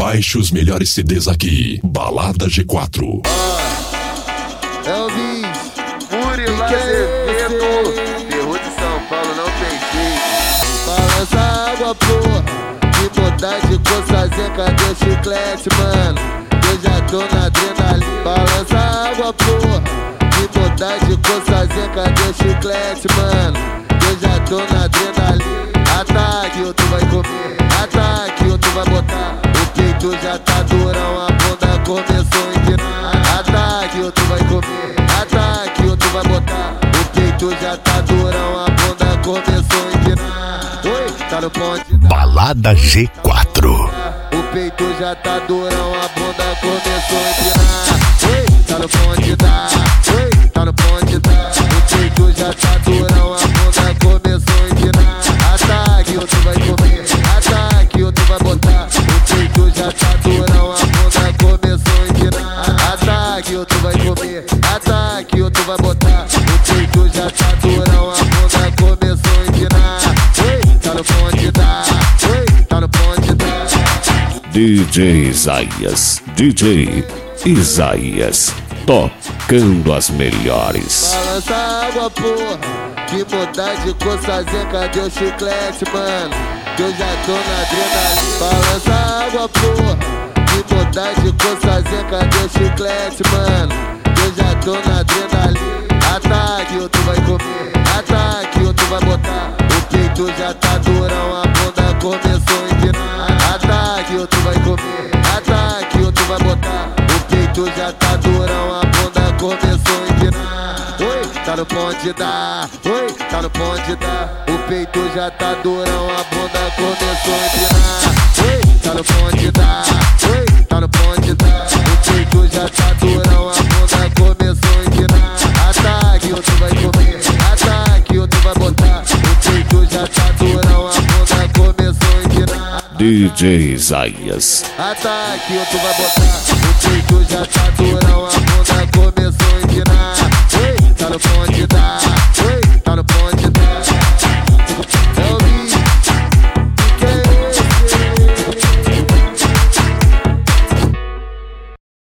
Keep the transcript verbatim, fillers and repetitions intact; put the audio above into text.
Baixe os melhores C Ds aqui. Balada G quatro. Elvis, Murilo Azevedo, Terror de São Paulo, não tem jeito. Balança a água, porra, que mudar de cor, fazer, cadê o chiclete, mano? Eu já tô na adrenalina. Balança a água, porra, que mudar de cor, fazer, cadê o chiclete, mano? Eu já tô na adrenalina. Ataque, outro vai comer, ataque, outro vai botar. O peito já tá durão, a bunda começou a empinar. Ataque, outro vai comer, ataque, outro vai botar. O peito já tá durão, a bunda começou a empinar. Oi, tá no ponte da Balada G quatro. O peito já tá durão, a bunda começou a empinar. Oi, tá no ponte da, oi, tá no ponte da. O peito já tá durão, a bunda começou a empinar. Ataque, outro vai comer, ataque, outro vai botar. O peito já tá durão, a bunda começou a empinar. Ataque, outro vai comer, ataque, outro vai botar. O peito já tá durão, a bunda começou a empinar. Oi, tá no ponte da, oi, tá no ponte da. D J Isaías, D J Isaías, tocando as melhores. Balança a água, porra, que mudar de cor, fazer, cadê o chiclete, mano? Que eu já tô na adrenalina. Balança a água, porra, que mudar de cor, fazer, cadê o chiclete, mano? Que eu já tô na adrenalina. Ataque, outro vai comer, ataque, outro vai botar. O peito já tá durão, a bunda começou a empinar. Ataque, outro vai comer, ataque, outro vai botar. O peito já tá durão, a bunda começou a empinar. Oi, tá no ponte da, oi, tá no ponte da. O peito já tá durão, a bunda começou a empinar. Oi, tá no ponte da, oi, tá no ponte da. O peito já tá durão, a bunda começou a empinar. Ataque, outro vai comer, ataque, outro vai botar. O peito já tá durão, a bunda começou a empinar. D J Isaías. Ataque, outro vai botar. O peito já tá durão, a bunda começou a empinar. Oi, tá no ponte da, oi, tá no ponte da.